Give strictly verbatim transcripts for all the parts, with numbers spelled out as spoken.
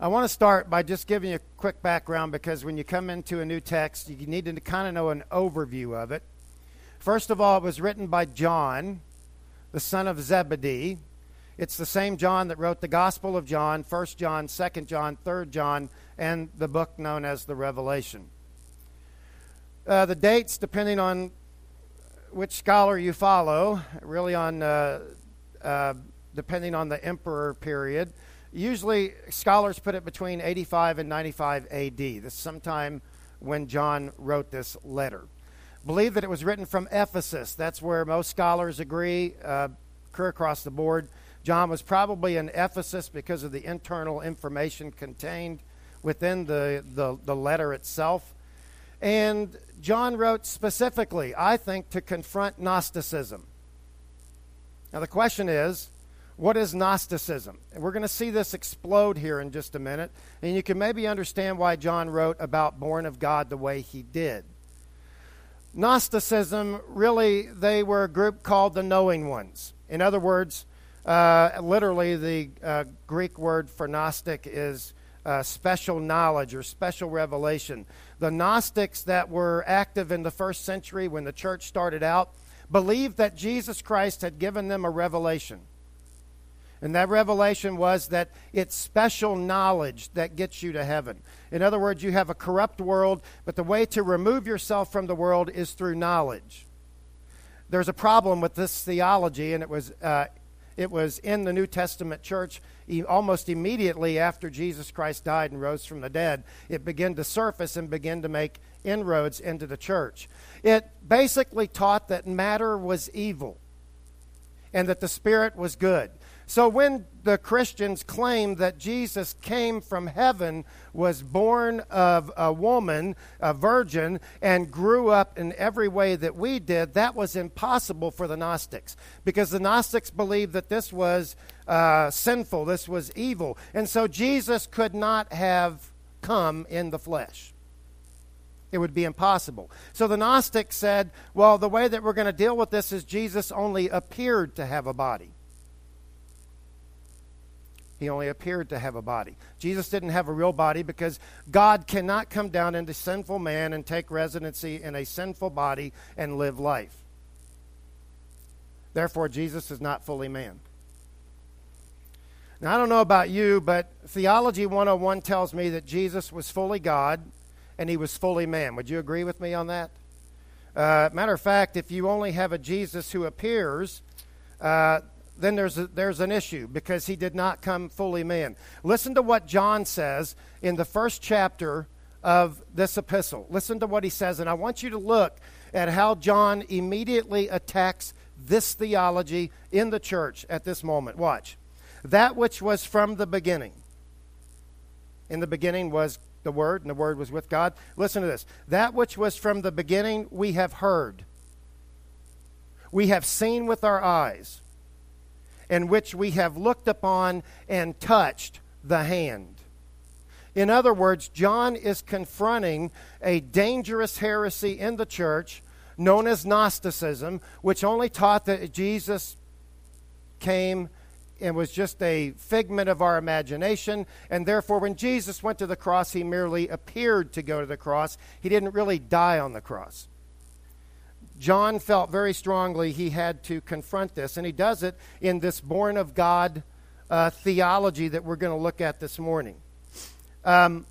I want to start by just giving you a quick background, because when you come into a new text, you need to kind of know an overview of it. First of all, it was written by John, the son of Zebedee. It's the same John that wrote the Gospel of John, First John, Second John, Third John, and the book known as the Revelation. Uh, the dates, depending on which scholar you follow, really on uh, uh, depending on the emperor period. Usually, scholars put it between eighty-five and ninety-five A D. This is sometime when John wrote this letter. Believe that it was written from Ephesus. That's where most scholars agree, uh, occur across the board. John was probably in Ephesus because of the internal information contained within the, the, the letter itself. And John wrote specifically, I think, to confront Gnosticism. Now the question is, what is Gnosticism? And we're going to see this explode here in just a minute, and you can maybe understand why John wrote about born of God the way he did. Gnosticism, really, they were a group called the knowing ones. In other words, uh, literally the uh, Greek word for Gnostic is uh, special knowledge or special revelation. The Gnostics that were active in the first century when the church started out believed that Jesus Christ had given them a revelation. And that revelation was that it's special knowledge that gets you to heaven. In other words, you have a corrupt world, but the way to remove yourself from the world is through knowledge. There's a problem with this theology, and it was uh, it was in the New Testament church e- almost immediately after Jesus Christ died and rose from the dead. It began to surface and began to make inroads into the church. It basically taught that matter was evil and that the spirit was good. So when the Christians claimed that Jesus came from heaven, was born of a woman, a virgin, and grew up in every way that we did, that was impossible for the Gnostics, because the Gnostics believed that this was uh, sinful, this was evil. And so Jesus could not have come in the flesh. It would be impossible. So the Gnostics said, well, the way that we're going to deal with this is Jesus only appeared to have a body. He only appeared to have a body. Jesus didn't have a real body because God cannot come down into sinful man and take residency in a sinful body and live life. Therefore, Jesus is not fully man. Now, I don't know about you, but Theology one oh one tells me that Jesus was fully God and he was fully man. Would you agree with me on that? Uh, matter of fact, if you only have a Jesus who appears, uh, then there's a, there's an issue, because he did not come fully man. Listen to what John says in the first chapter of this epistle. Listen to what he says, and I want you to look at how John immediately attacks this theology in the church at this moment. Watch. That which was from the beginning. In the beginning was the Word, and the Word was with God. Listen to this. That which was from the beginning we have heard. We have seen with our eyes, in which we have looked upon and touched the hand. In other words, John is confronting a dangerous heresy in the church known as Gnosticism, which only taught that Jesus came and was just a figment of our imagination, and therefore when Jesus went to the cross, he merely appeared to go to the cross. He didn't really die on the cross. John felt very strongly he had to confront this, and he does it in this born of God uh, theology that we're going to look at this morning. Um,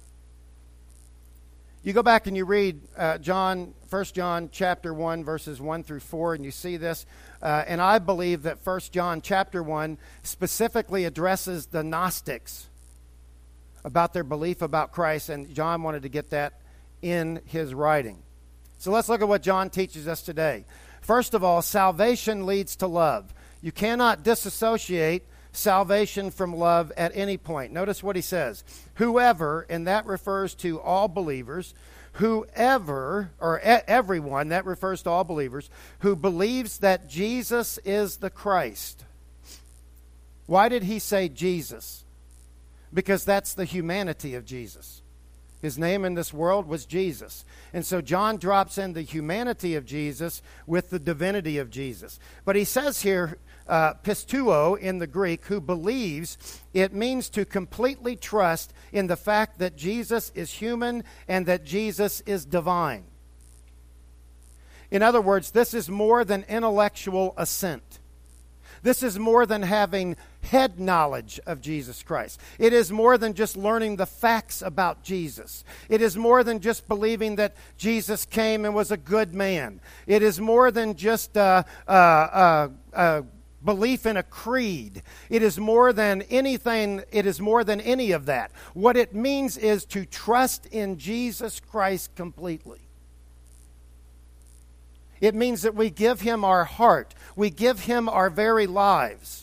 you go back and you read uh, John, First John chapter one, verses one through four, and you see this. Uh, and I believe that First John chapter one specifically addresses the Gnostics about their belief about Christ, and John wanted to get that in his writing. So let's look at what John teaches us today. First of all, salvation leads to love. You cannot disassociate salvation from love at any point. Notice what he says. Whoever, and that refers to all believers, whoever, or e- everyone, that refers to all believers, who believes that Jesus is the Christ. Why did he say Jesus? Because that's the humanity of Jesus. His name in this world was Jesus. And so John drops in the humanity of Jesus with the divinity of Jesus. But he says here, uh, pisteuo in the Greek, who believes, it means to completely trust in the fact that Jesus is human and that Jesus is divine. In other words, this is more than intellectual assent. This is more than having head knowledge of Jesus Christ. It is more than just learning the facts about Jesus. It is more than just believing that Jesus came and was a good man. It is more than just a, a, a, a belief in a creed. It is more than anything. It is more than any of that. What it means is to trust in Jesus Christ completely. It means that we give Him our heart. We give Him our very lives.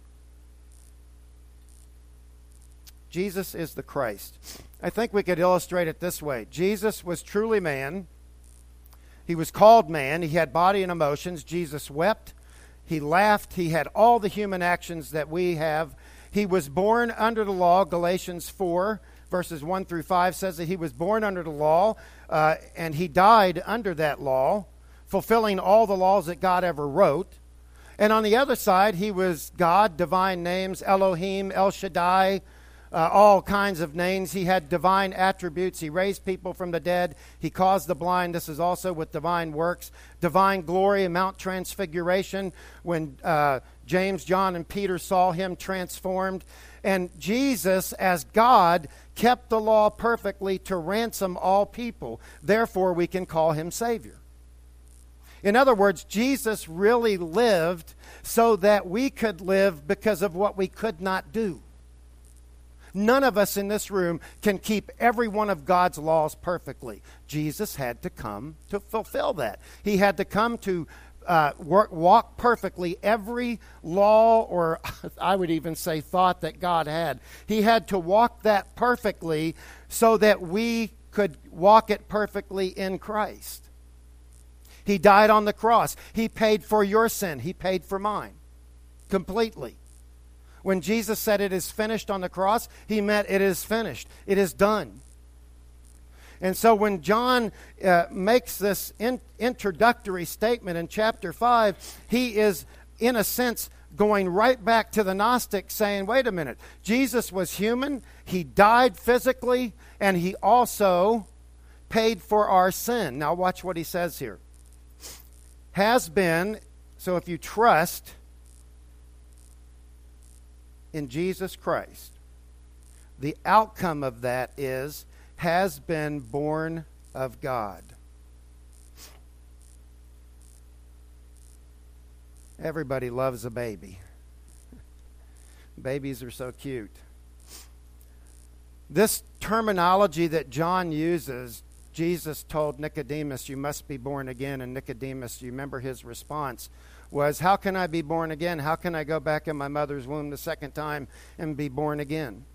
Jesus is the Christ. I think we could illustrate it this way. Jesus was truly man. He was called man. He had body and emotions. Jesus wept. He laughed. He had all the human actions that we have. He was born under the law. Galatians four, verses one through five says that He was born under the law, uh, and He died under that law, fulfilling all the laws that God ever wrote. And on the other side, He was God, divine names, Elohim, El Shaddai, uh, all kinds of names. He had divine attributes. He raised people from the dead. He caused the blind. This is also with divine works. Divine glory, Mount Transfiguration, when uh, James, John, and Peter saw Him transformed. And Jesus, as God, kept the law perfectly to ransom all people. Therefore, we can call Him Savior. In other words, Jesus really lived so that we could live because of what we could not do. None of us in this room can keep every one of God's laws perfectly. Jesus had to come to fulfill that. He had to come to uh, work, walk perfectly every law, or I would even say thought that God had. He had to walk that perfectly so that we could walk it perfectly in Christ. He died on the cross. He paid for your sin. He paid for mine completely. When Jesus said it is finished on the cross, He meant it is finished. It is done. And so when John uh, makes this in- introductory statement in chapter five, he is, in a sense, going right back to the Gnostics saying, wait a minute, Jesus was human, He died physically, and He also paid for our sin. Now watch what he says here. Has been, so if you trust in Jesus Christ, the outcome of that is, has been born of God. Everybody loves a baby. Babies are so cute. This terminology that John uses, Jesus told Nicodemus, you must be born again. And Nicodemus, you remember his response was, how can I be born again? How can I go back in my mother's womb the second time and be born again?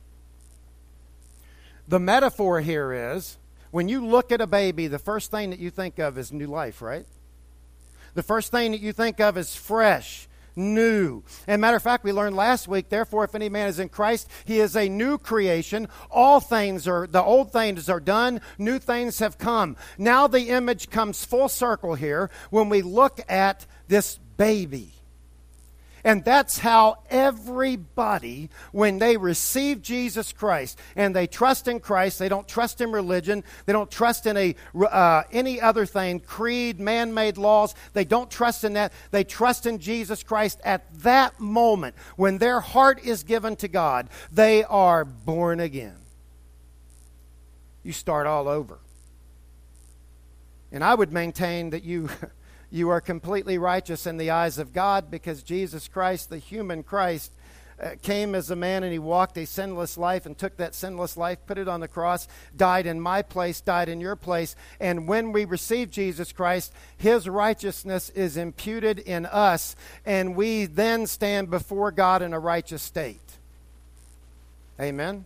The metaphor here is, when you look at a baby, the first thing that you think of is new life, right? The first thing that you think of is fresh, new. And matter of fact, we learned last week, therefore, if any man is in Christ, he is a new creation. All things are, the old things are done, new things have come. Now the image comes full circle here when we look at this baby. And that's how everybody, when they receive Jesus Christ and they trust in Christ, they don't trust in religion, they don't trust in a uh, any other thing, creed, man-made laws, they don't trust in that. They trust in Jesus Christ at that moment. When their heart is given to God, they are born again. You start all over. And I would maintain that you... You are completely righteous in the eyes of God because Jesus Christ, the human Christ, uh, came as a man and He walked a sinless life and took that sinless life, put it on the cross, died in my place, died in your place. And when we receive Jesus Christ, His righteousness is imputed in us, and we then stand before God in a righteous state. Amen?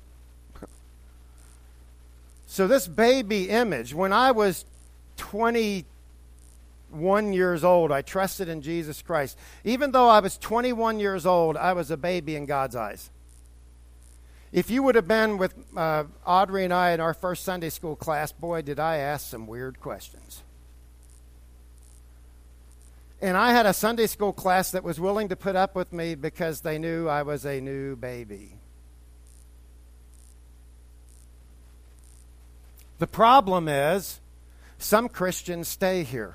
So this baby image, when I was twenty One years old, I trusted in Jesus Christ. Even though I was twenty-one years old, I was a baby in God's eyes. If you would have been with uh, Audrey and I in our first Sunday school class, boy, did I ask some weird questions. And I had a Sunday school class that was willing to put up with me because they knew I was a new baby. The problem is, some Christians stay here.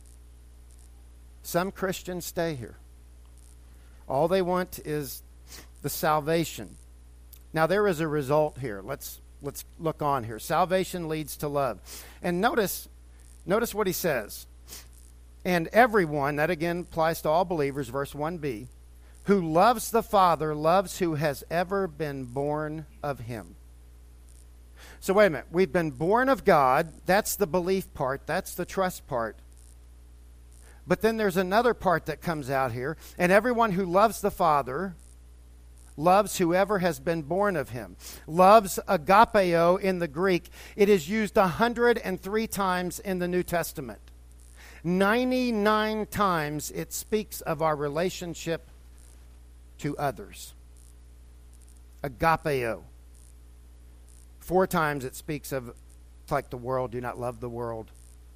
Some Christians stay here. All they want is the salvation. Now, there is a result here. Let's let's look on here. Salvation leads to love. And notice, notice what he says. And everyone, that again applies to all believers, verse one b, who loves the Father loves who has ever been born of him. So wait a minute. We've been born of God. That's the belief part. That's the trust part. But then there's another part that comes out here. And everyone who loves the Father loves whoever has been born of him. Loves, agapeo in the Greek. It is used one hundred three times in the New Testament. ninety-nine times it speaks of our relationship to others. Agapeo. Four times it speaks of, like the world, do not love the world.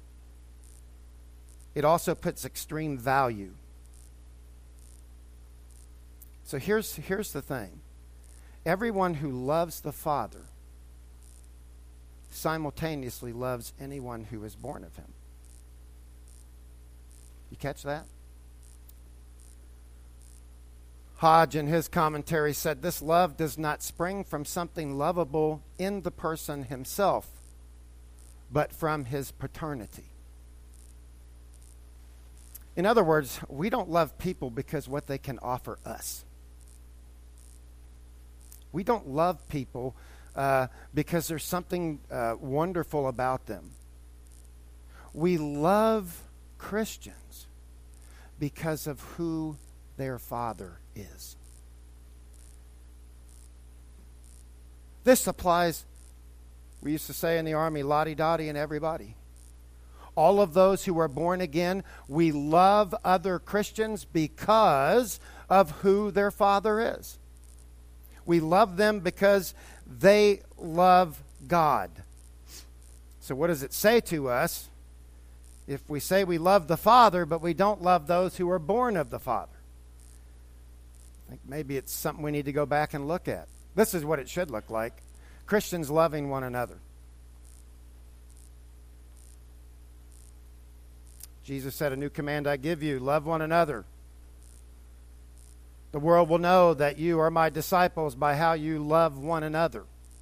It also puts extreme value. So here's, here's the thing. Everyone who loves the Father simultaneously loves anyone who is born of him. You catch that? Hodge, in his commentary, said, this love does not spring from something lovable in the person himself, but from his paternity. In other words, we don't love people because what they can offer us. We don't love people uh, because there's something uh, wonderful about them. We love Christians because of who their Father is. This applies, we used to say in the Army, lottie-dottie and everybody. All of those who are born again, we love other Christians because of who their Father is. We love them because they love God. So what does it say to us if we say we love the Father, but we don't love those who are born of the Father? I think maybe it's something we need to go back and look at. This is what it should look like. Christians loving one another. Jesus said, a new command I give you, love one another. The world will know that you are my disciples by how you love one another.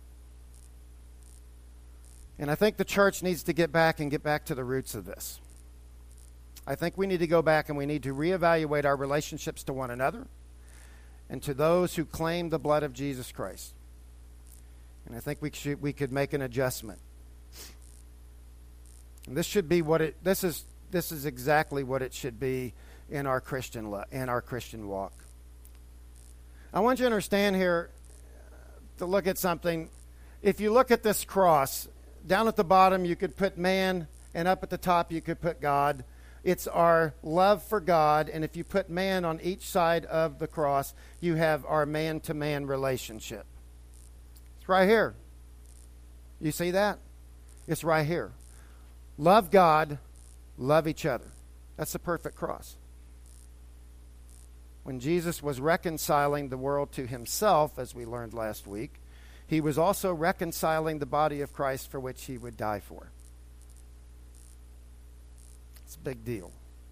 And I think the church needs to get back and get back to the roots of this. I think we need to go back and we need to reevaluate our relationships to one another and to those who claim the blood of Jesus Christ. And I think we should, we could make an adjustment. And this should be what it, this is, this is exactly what it should be in our Christian, in our Christian walk. I want you to understand here, to look at something. If you look at this cross, down at the bottom you could put man, and up at the top you could put God. It's our love for God, and if you put man on each side of the cross, you have our man-to-man relationship. It's right here. You see that? It's right here. Love God, love each other. That's the perfect cross. When Jesus was reconciling the world to himself, as we learned last week, he was also reconciling the body of Christ for which he would die for. It's a big deal.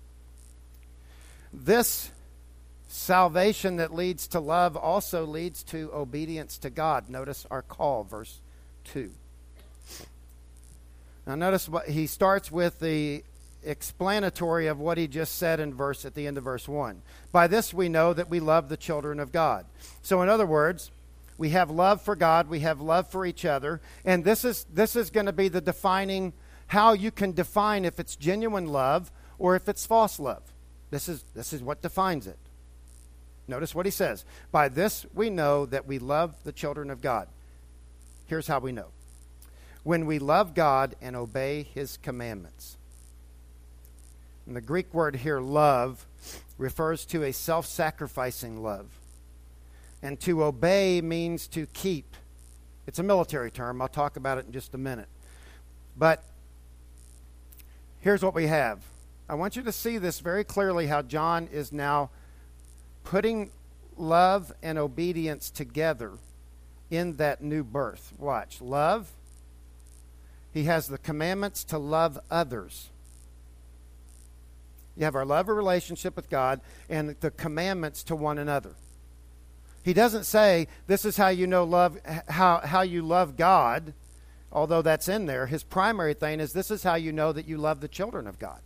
This salvation that leads to love also leads to obedience to God. Notice our call, verse two. Now notice what he starts with, the explanatory of what he just said in verse at the end of verse one. By this we know that we love the children of God. So in other words, we have love for God, we have love for each other, and this is this is going to be the defining, how you can define if it's genuine love or if it's false love. This is this is what defines it. Notice what he says. By this we know that we love the children of God. Here's how we know. When we love God and obey his commandments. And the Greek word here, love, refers to a self-sacrificing love. And to obey means to keep. It's a military term. I'll talk about it in just a minute. But here's what we have. I want you to see this very clearly, how John is now putting love and obedience together in that new birth. Watch. Love. He has the commandments to love others. You have our love or relationship with God and the commandments to one another. He doesn't say this is how you know love, how, how you love God, although that's in there. His primary thing is this is how you know that you love the children of God.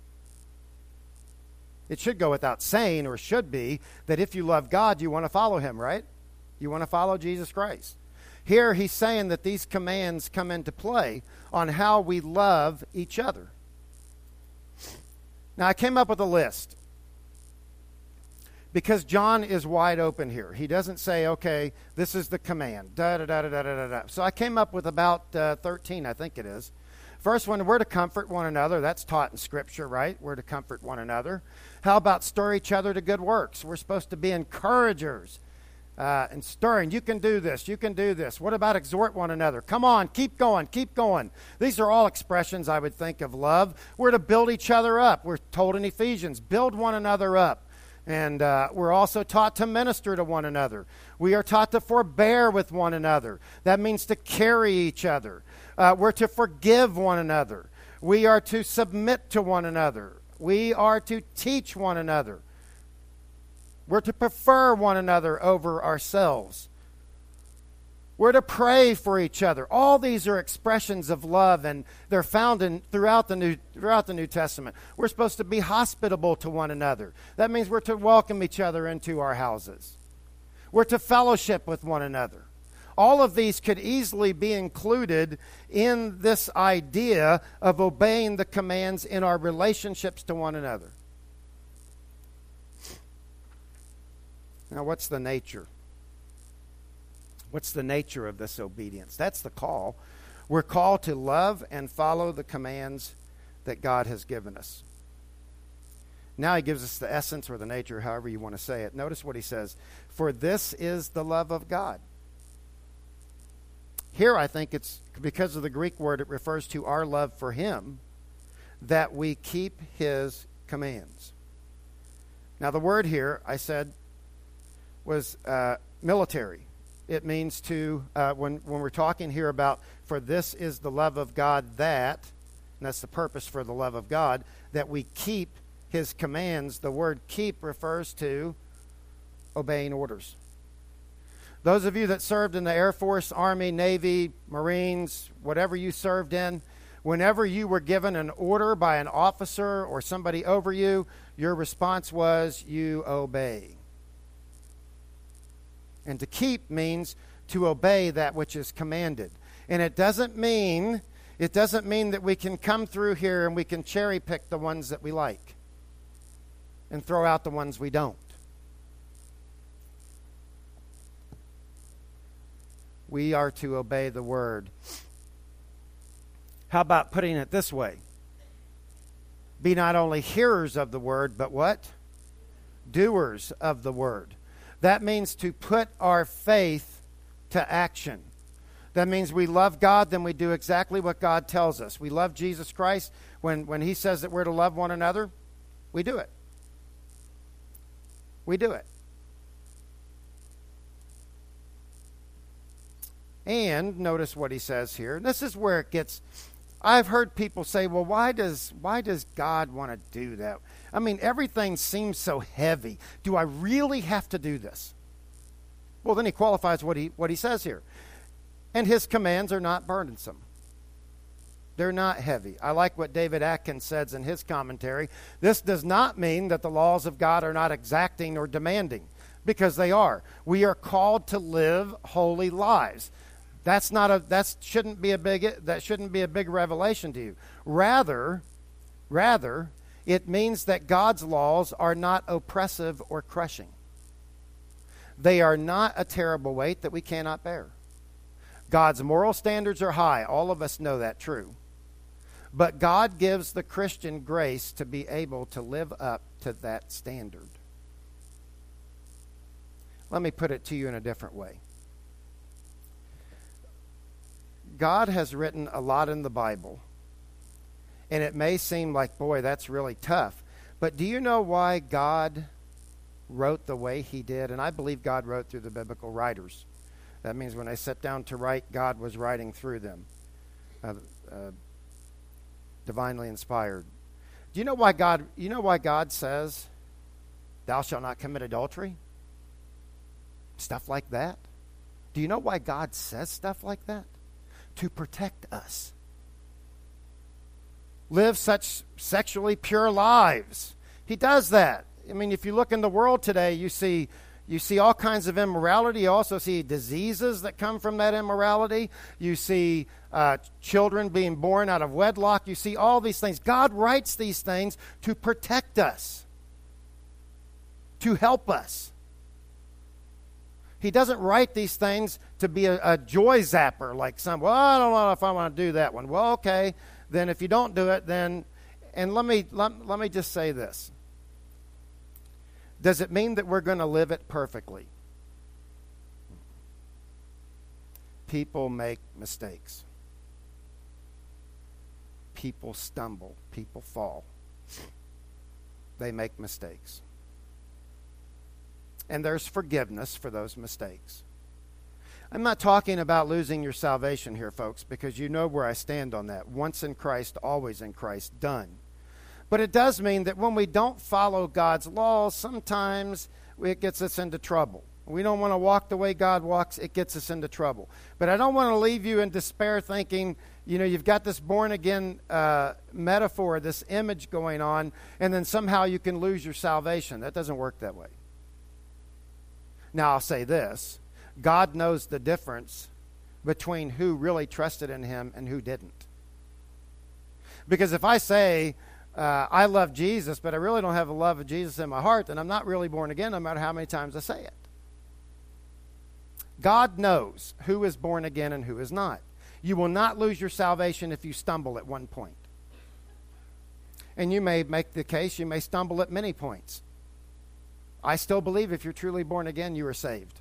It should go without saying, or should be, that if you love God, you want to follow him, right? You want to follow Jesus Christ. Here he's saying that these commands come into play on how we love each other. Now, I came up with a list because John is wide open here. He doesn't say, okay, this is the command. Da, da, da, da, da, da, da. So I came up with about uh, thirteen, I think it is. First one, we're to comfort one another. That's taught in Scripture, right? We're to comfort one another. How about stir each other to good works? We're supposed to be encouragers uh, and stirring. You can do this. You can do this. What about exhort one another? Come on, keep going, keep going. These are all expressions, I would think, of love. We're to build each other up. We're told in Ephesians, build one another up. And uh, we're also taught to minister to one another. We are taught to forbear with one another. That means to carry each other. Uh, we're to forgive one another. We are to submit to one another. We are to teach one another. We're to prefer one another over ourselves. We're to pray for each other. All these are expressions of love, and they're found in throughout the New throughout the New Testament. We're supposed to be hospitable to one another. That means we're to welcome each other into our houses. We're to fellowship with one another. All of these could easily be included in this idea of obeying the commands in our relationships to one another. Now, what's the nature? What's the nature of this obedience? That's the call. We're called to love and follow the commands that God has given us. Now he gives us the essence or the nature, however you want to say it. Notice what he says. For this is the love of God. Here I think it's because of the Greek word, it refers to our love for him, that we keep his commands. Now the word here, I said, was uh, military. It means to, uh, when, when we're talking here about, for this is the love of God that, and that's the purpose for the love of God, that we keep his commands. The word keep refers to obeying orders. Those of you that served in the Air Force, Army, Navy, Marines, whatever you served in, whenever you were given an order by an officer or somebody over you, your response was, you obey. And to keep means to obey that which is commanded. And it doesn't mean, it doesn't mean that we can come through here and we can cherry pick the ones that we like and throw out the ones we don't. We are to obey the word. How about putting it this way? Be not only hearers of the word, but what? Doers of the word. That means to put our faith to action. That means we love God, then we do exactly what God tells us. We love Jesus Christ. When, when he says that we're to love one another, we do it. We do it. And notice what he says here. This is where it gets... I've heard people say, well, why does why does God want to do that? I mean, everything seems so heavy. Do I really have to do this? Well, then he qualifies what he what he says here. And his commands are not burdensome. They're not heavy. I like what David Atkins says in his commentary. This does not mean that the laws of God are not exacting or demanding, because they are. We are called to live holy lives. That's not a that shouldn't be a big that shouldn't be a big revelation to you. Rather, rather, it means that God's laws are not oppressive or crushing. They are not a terrible weight that we cannot bear. God's moral standards are high. All of us know that true. But God gives the Christian grace to be able to live up to that standard. Let me put it to you in a different way. God has written a lot in the Bible, and it may seem like, boy, that's really tough. But do you know why God wrote the way he did? And I believe God wrote through the biblical writers. That means when they sat down to write, God was writing through them. Uh, uh, divinely inspired. Do you know why God, you know why God says, thou shalt not commit adultery? Stuff like that. Do you know why God says stuff like that? To protect us. Live such sexually pure lives. He does that. I mean, if you look in the world today, you see you see all kinds of immorality. You also see diseases that come from that immorality. You see uh, children being born out of wedlock. You see all these things. God writes these things to protect us, to help us. He doesn't write these things to be a, a joy zapper, like some, well, I don't know if I want to do that one. Well, okay, then if you don't do it, then, and let me let, let me just say this. Does it mean that we're going to live it perfectly? People make mistakes. People stumble. People fall. They make mistakes. And there's forgiveness for those mistakes. I'm not talking about losing your salvation here, folks, because you know where I stand on that. Once in Christ, always in Christ, done. But it does mean that when we don't follow God's laws, sometimes it gets us into trouble. We don't want to walk the way God walks, it gets us into trouble. But I don't want to leave you in despair thinking, you know, you've got this born-again uh, metaphor, this image going on, and then somehow you can lose your salvation. That doesn't work that way. Now, I'll say this. God knows the difference between who really trusted in him and who didn't. Because if I say, uh, I love Jesus, but I really don't have the love of Jesus in my heart, then I'm not really born again no matter how many times I say it. God knows who is born again and who is not. You will not lose your salvation if you stumble at one point. And you may make the case, you may stumble at many points. I still believe if you're truly born again, you are saved.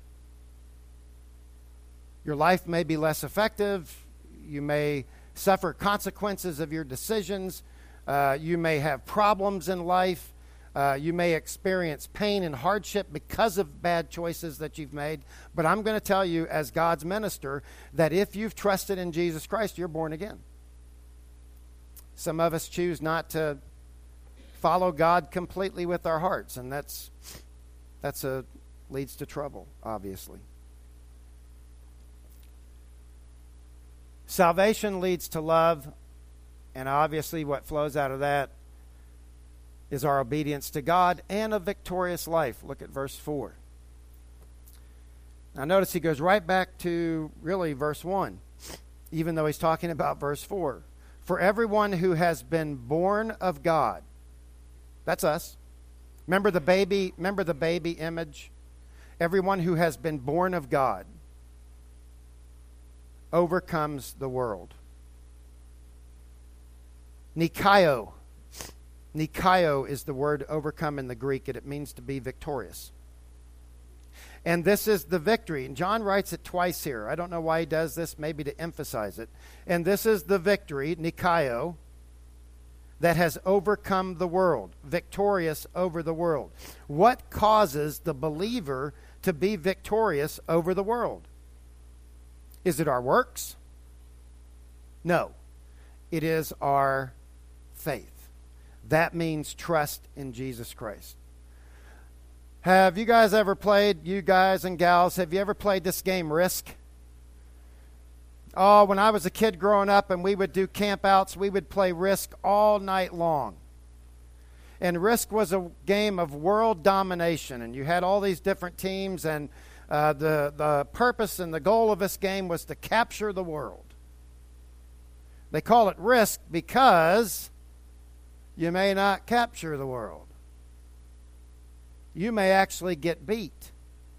Your life may be less effective. You may suffer consequences of your decisions. Uh, you may have problems in life. Uh, you may experience pain and hardship because of bad choices that you've made. But I'm going to tell you, as God's minister, that if you've trusted in Jesus Christ, you're born again. Some of us choose not to follow God completely with our hearts, and that's that's a leads to trouble, obviously. Salvation leads to love, and obviously what flows out of that is our obedience to God and a victorious life. Look at verse four. Now notice he goes right back to really verse one, even though he's talking about verse four. For everyone who has been born of God, that's us. Remember the baby, remember the baby image? Everyone who has been born of God overcomes the world. Nikaio. Nikaio is the word overcome in the Greek, and it means to be victorious. And this is the victory. And John writes it twice here. I don't know why he does this, maybe to emphasize it. And this is the victory, Nikaio, that has overcome the world, victorious over the world. What causes the believer to be victorious over the world? Is it our works? No. It is our faith. That means trust in Jesus Christ. Have you guys ever played, you guys and gals, have you ever played this game, Risk? Oh, when I was a kid growing up and we would do campouts, we would play Risk all night long. And Risk was a game of world domination, and you had all these different teams, and uh, the, the purpose and the goal of this game was to capture the world. They call it Risk because you may not capture the world. You may actually get beat.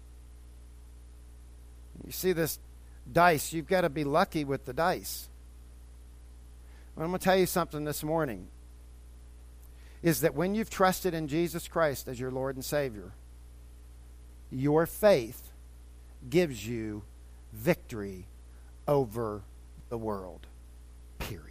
You see this dice, you've got to be lucky with the dice. Well, I'm going to tell you something this morning, is that when you've trusted in Jesus Christ as your Lord and Savior, your faith gives you victory over the world. Period.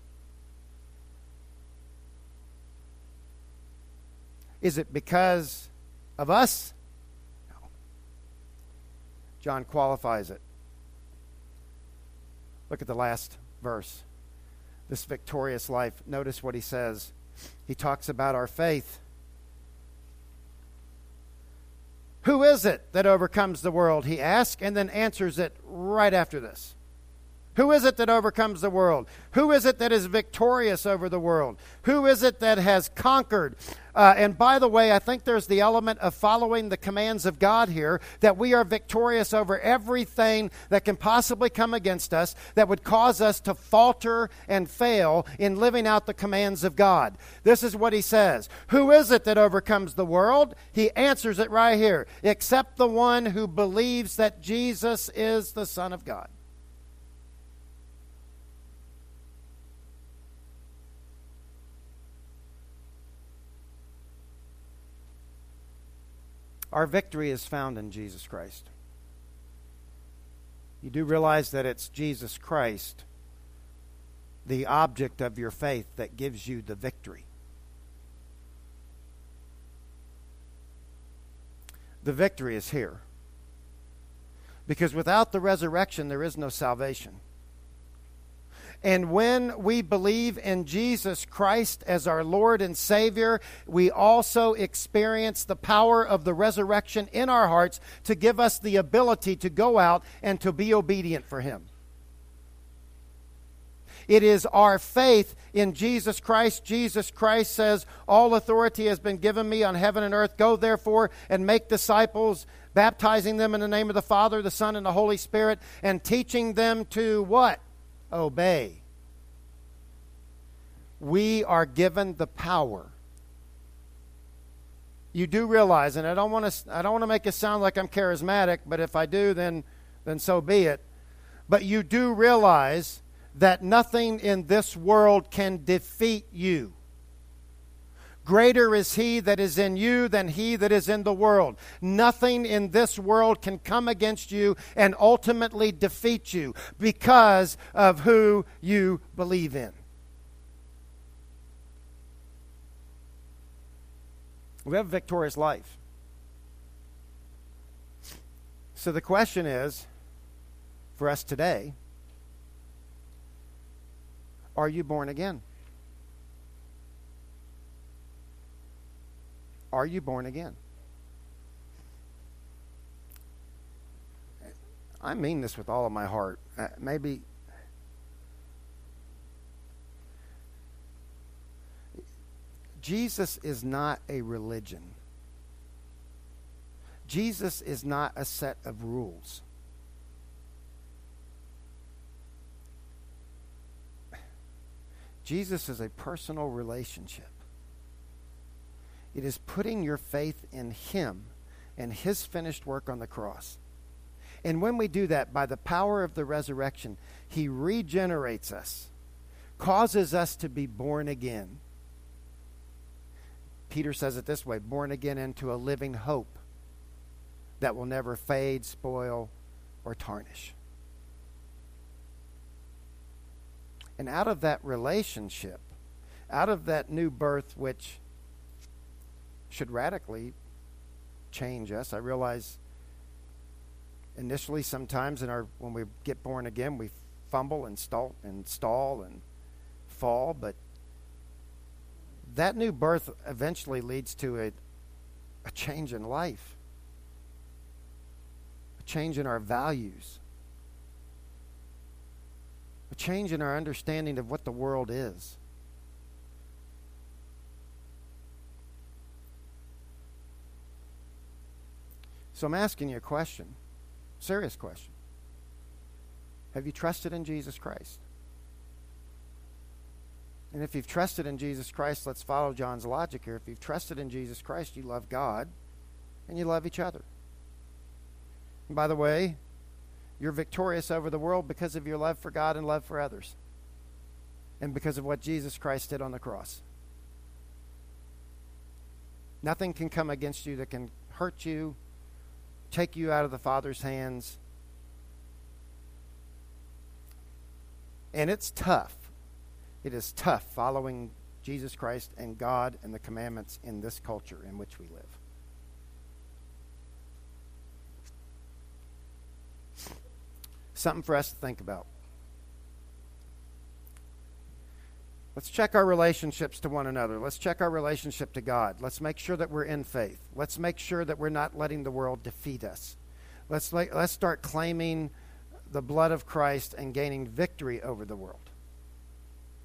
Is it because of us? No. John qualifies it. Look at the last verse. This victorious life. Notice what he says. He talks about our faith. Who is it that overcomes the world? He asks, and then answers it right after this. Who is it that overcomes the world? Who is it that is victorious over the world? Who is it that has conquered? Uh, and by the way, I think there's the element of following the commands of God here, that we are victorious over everything that can possibly come against us that would cause us to falter and fail in living out the commands of God. This is what he says. Who is it that overcomes the world? He answers it right here. Except the one who believes that Jesus is the Son of God. Our victory is found in Jesus Christ. You do realize that it's Jesus Christ, the object of your faith, that gives you the victory. The victory is here. Because without the resurrection, there is no salvation. And when we believe in Jesus Christ as our Lord and Savior, we also experience the power of the resurrection in our hearts to give us the ability to go out and to be obedient for Him. It is our faith in Jesus Christ. Jesus Christ says, all authority has been given me on heaven and earth. Go therefore and make disciples, baptizing them in the name of the Father, the Son, and the Holy Spirit, and teaching them to what? Obey. We are given the power. You do realize, and I don't want to I don't want to make it sound like I'm charismatic, but if I do, then then so be it. But you do realize that nothing in this world can defeat you. Greater is He that is in you than he that is in the world. Nothing in this world can come against you and ultimately defeat you because of who you believe in. We have a victorious life. So the question is, for us today, are you born again? Are you born again? I mean this with all of my heart. Uh, maybe Jesus is not a religion. Jesus is not a set of rules. Jesus is a personal relationship. It is putting your faith in Him and His finished work on the cross. And when we do that, by the power of the resurrection, He regenerates us, causes us to be born again. Peter says it this way, born again into a living hope that will never fade, spoil, or tarnish. And out of that relationship, out of that new birth, which should radically change us. I realize initially sometimes in our when we get born again, we fumble and stall and stall and fall, but that new birth eventually leads to a, a change in life, a change in our values, a change in our understanding of what the world is. So I'm asking you a question, serious question. Have you trusted in Jesus Christ? And if you've trusted in Jesus Christ, let's follow John's logic here. If you've trusted in Jesus Christ, you love God and you love each other. And by the way, you're victorious over the world because of your love for God and love for others. And because of what Jesus Christ did on the cross. Nothing can come against you that can hurt you take you out of the Father's hands. And it's tough. It is tough following Jesus Christ and God and the commandments in this culture in which we live. Something for us to think about. Let's check our relationships to one another. Let's check our relationship to God. Let's make sure that we're in faith. Let's make sure that we're not letting the world defeat us. Let's, let's start claiming the blood of Christ and gaining victory over the world.